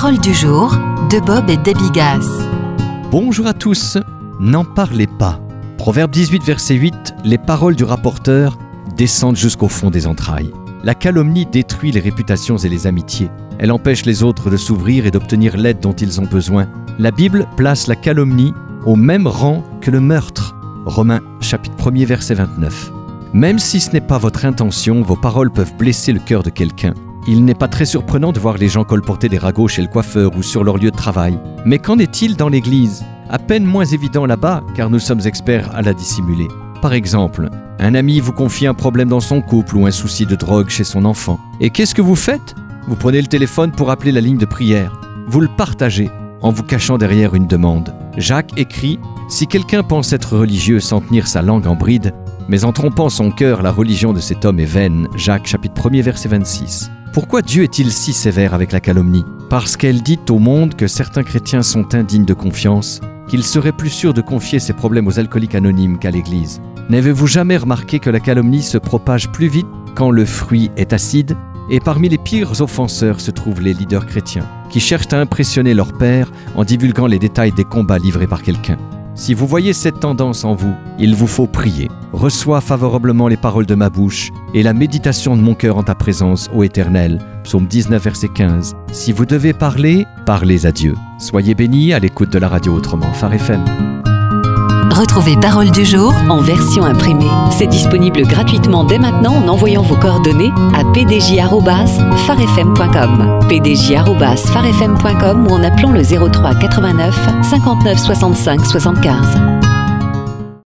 Parole du jour de Bob et Debbie Gass. Bonjour à tous, n'en parlez pas. Proverbe 18, verset 8, les paroles du rapporteur descendent jusqu'au fond des entrailles. La calomnie détruit les réputations et les amitiés. Elle empêche les autres de s'ouvrir et d'obtenir l'aide dont ils ont besoin. La Bible place la calomnie au même rang que le meurtre. Romains chapitre 1er, verset 29. Même si ce n'est pas votre intention, vos paroles peuvent blesser le cœur de quelqu'un. Il n'est pas très surprenant de voir les gens colporter des ragots chez le coiffeur ou sur leur lieu de travail. Mais qu'en est-il dans l'église ? À peine moins évident là-bas, car nous sommes experts à la dissimuler. Par exemple, un ami vous confie un problème dans son couple ou un souci de drogue chez son enfant. Et qu'est-ce que vous faites ? Vous prenez le téléphone pour appeler la ligne de prière. Vous le partagez en vous cachant derrière une demande. Jacques écrit « Si quelqu'un pense être religieux sans tenir sa langue en bride, mais en trompant son cœur, la religion de cet homme est vaine. » Jacques chapitre 1er, verset 26. Pourquoi Dieu est-il si sévère avec la calomnie ? Parce qu'elle dit au monde que certains chrétiens sont indignes de confiance, qu'il serait plus sûr de confier ses problèmes aux alcooliques anonymes qu'à l'Église. N'avez-vous jamais remarqué que la calomnie se propage plus vite quand le fruit est acide ? Et parmi les pires offenseurs se trouvent les leaders chrétiens, qui cherchent à impressionner leur père en divulguant les détails des combats livrés par quelqu'un. Si vous voyez cette tendance en vous, il vous faut prier. Reçois favorablement les paroles de ma bouche et la méditation de mon cœur en ta présence, ô Éternel. Psaume 19, verset 15. Si vous devez parler, parlez à Dieu. Soyez bénis à l'écoute de la radio Autrement Phare FM. Retrouvez Parole du jour en version imprimée. C'est disponible gratuitement dès maintenant en envoyant vos coordonnées à pdj@farefm.com, pdj@farefm.com ou en appelant le 03 89 59 65 75.